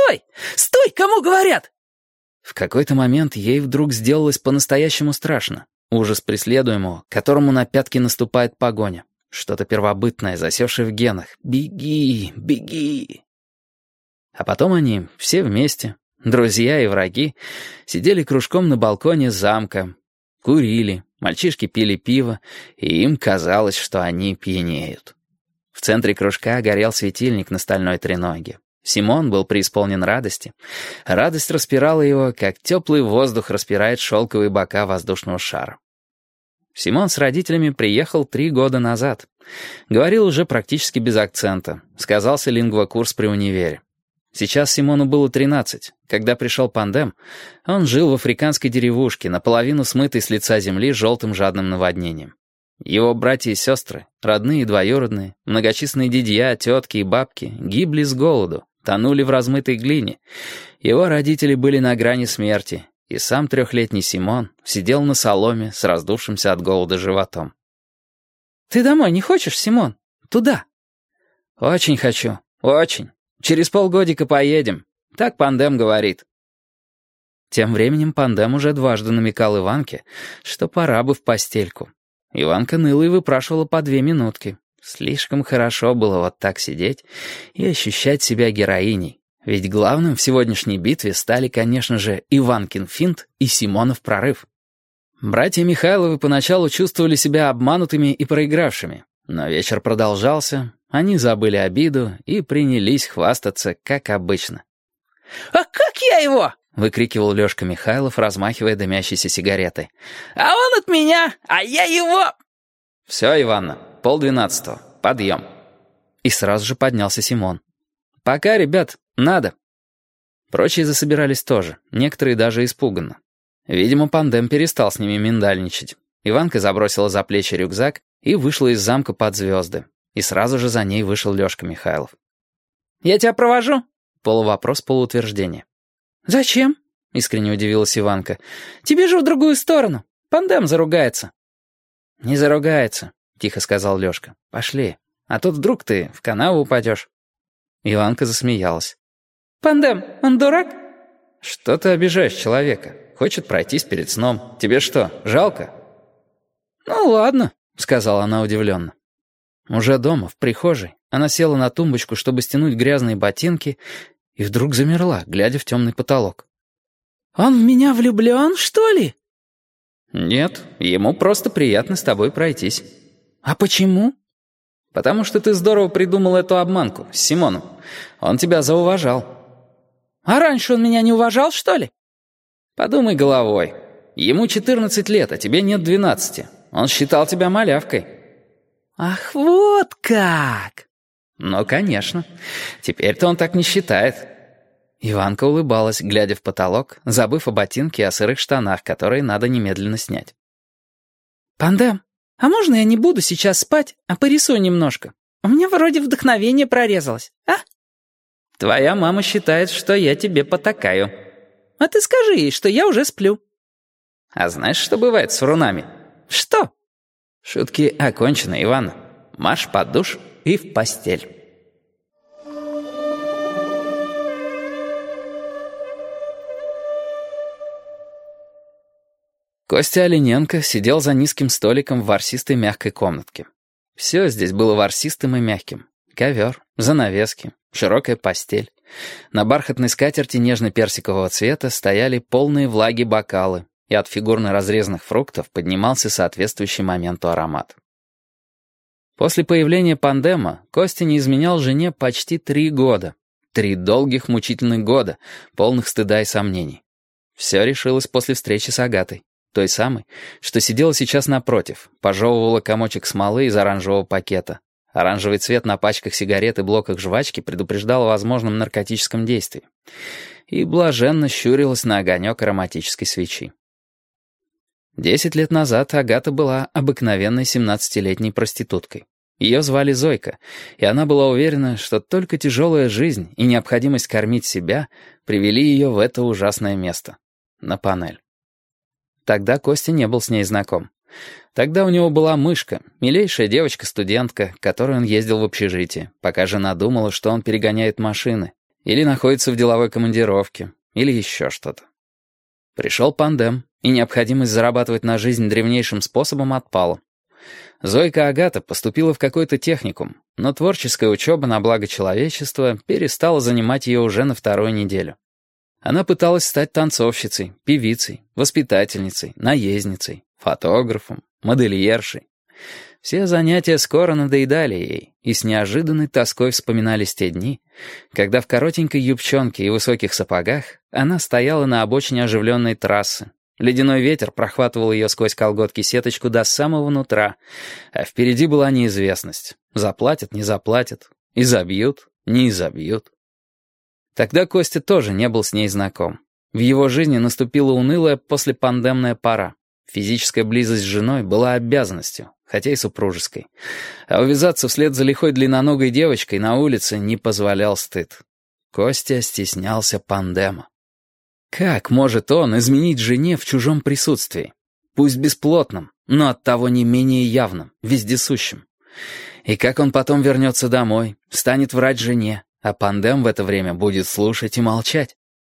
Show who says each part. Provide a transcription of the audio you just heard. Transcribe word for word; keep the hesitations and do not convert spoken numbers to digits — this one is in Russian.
Speaker 1: Стой! Стой! Кому говорят?» В какой-то момент ей вдруг сделалось по-настоящему страшно. Ужас преследуемого, которому на пятки наступает погоня. Что-то первобытное, засевшее в генах. «Беги! Беги!» А потом они, все вместе, друзья и враги, сидели кружком на балконе замка, курили, мальчишки пили пиво, и им казалось, что они пьянеют. В центре кружка горел светильник на стальной треноге. Симон был преисполнен радости. Радость распирала его, как теплый воздух распирает шелковые бока воздушного шара. Симон с родителями приехал три года назад. Говорил уже практически без акцента. Сказался лингвокурс при универе. Сейчас Симону было тринадцать. Когда пришел пандем, он жил в африканской деревушке, наполовину смытой с лица земли желтым жадным наводнением. Его братья и сестры, родные и двоюродные, многочисленные дядья, тетки и бабки гибли с голоду, тонули в размытой глине. Его родители были на грани смерти, и сам трехлетний Симон сидел на соломе с раздувшимся от голода животом. «Ты домой не хочешь, Симон? Туда?» «Очень хочу, очень. Через полгодика поедем. Так пандем говорит». Тем временем пандем уже дважды намекал Иванке, что пора бы в постельку. Иванка ныла и выпрашивала по две минутки. Слишком хорошо было вот так сидеть и ощущать себя героиней. Ведь главным в сегодняшней битве стали, конечно же, Иванкин финт и Симонов прорыв. Братья Михайловы поначалу чувствовали себя обманутыми и проигравшими. Но вечер продолжался, они забыли обиду и принялись хвастаться, как обычно.
Speaker 2: «А как я его?»
Speaker 1: — выкрикивал Лёшка Михайлов, размахивая дымящейся сигаретой.
Speaker 2: «А он от меня, а я его...»
Speaker 1: «Все, Иванна, полдвенадцатого, подъем». И сразу же поднялся Симон. «Пока, ребят, надо». Прочие засобирались тоже, некоторые даже испуганно. Видимо, пандем перестал с ними миндальничать. Иванка забросила за плечи рюкзак и вышла из замка под звезды. И сразу же за ней вышел Лёшка Михайлов.
Speaker 2: «Я тебя провожу?»
Speaker 1: Полувопрос, полуутверждение.
Speaker 2: «Зачем?» — искренне удивилась Иванка. «Тебе же в другую сторону. Пандем заругается».
Speaker 1: «Не заругается», — тихо сказал Лёшка. «Пошли, а то вдруг ты в канаву упадешь». Иванка засмеялась.
Speaker 2: «Пандем, он дурак?»
Speaker 1: «Что ты обижаешь человека? Хочет пройтись перед сном. Тебе что, жалко?»
Speaker 2: «Ну ладно»,
Speaker 1: — сказала она удивленно. Уже дома, в прихожей, она села на тумбочку, чтобы стянуть грязные ботинки, и вдруг замерла, глядя в темный потолок.
Speaker 2: «Он в меня влюблен, что ли?»
Speaker 1: «Нет, ему просто приятно с тобой пройтись».
Speaker 2: «А почему?»
Speaker 1: «Потому что ты здорово придумал эту обманку с Симоном. Он тебя зауважал».
Speaker 2: «А раньше он меня не уважал, что ли?»
Speaker 1: «Подумай головой. Ему четырнадцать лет, а тебе нет двенадцати. Он считал тебя малявкой».
Speaker 2: «Ах, вот как!»
Speaker 1: «Ну, конечно. Теперь-то он так не считает». Иванка улыбалась, глядя в потолок, забыв о ботинке и о сырых штанах, которые надо немедленно снять.
Speaker 2: «Пандем, а можно я не буду сейчас спать, а порисую немножко? У меня вроде вдохновение прорезалось, а?»
Speaker 1: «Твоя мама считает, что я тебе потакаю».
Speaker 2: «А ты скажи ей, что я уже сплю».
Speaker 1: «А знаешь, что бывает с врунами?»
Speaker 2: «Что?»
Speaker 1: «Шутки окончены, Иван. Марш под душ и в постель». Костя Олененко сидел за низким столиком в ворсистой мягкой комнатке. Все здесь было ворсистым и мягким. Ковер, занавески, широкая постель. На бархатной скатерти нежно-персикового цвета стояли полные влаги бокалы, и от фигурно разрезанных фруктов поднимался соответствующий моменту аромат. После появления пандема Костя не изменял жене почти три года. Три долгих мучительных года, полных стыда и сомнений. Все решилось после встречи с Агатой. Той самой, что сидела сейчас напротив, пожевывала комочек смолы из оранжевого пакета. Оранжевый цвет на пачках сигарет и блоках жвачки предупреждал о возможном наркотическом действии. И блаженно щурилась на огонек ароматической свечи. Десять лет назад Агата была обыкновенной семнадцатилетней проституткой. Ее звали Зойка, и она была уверена, что только тяжелая жизнь и необходимость кормить себя привели ее в это ужасное место — на панель. Тогда Костя не был с ней знаком. Тогда у него была мышка, милейшая девочка-студентка, к которой он ездил в общежитие, пока жена думала, что он перегоняет машины, Или находится в деловой командировке, или еще что-то. Пришел пандем, и необходимость зарабатывать на жизнь древнейшим способом отпала. Зойка Агата поступила в какой-то техникум, но творческая учеба на благо человечества перестала занимать ее уже на вторую неделю. Она пыталась стать танцовщицей, певицей, воспитательницей, наездницей, фотографом, модельершей. Все занятия скоро надоедали ей, и с неожиданной тоской вспоминались те дни, когда в коротенькой юбчонке и высоких сапогах она стояла на обочине оживленной трассы. Ледяной ветер прохватывал ее сквозь колготки-сеточку до самого нутра, а впереди была неизвестность. Заплатят, не заплатят, изобьют, не изобьют. Тогда Костя тоже не был с ней знаком. В его жизни наступила унылая послепандемная пора. Физическая близость с женой была обязанностью, хотя и супружеской. А увязаться вслед за лихой длинноногой девочкой на улице не позволял стыд. Костя стеснялся пандема. Как может он изменить жене в чужом присутствии? Пусть бесплотном, но оттого не менее явным, вездесущим. И как он потом вернется домой, станет врать жене, а пандем в это время будет слушать и молчать?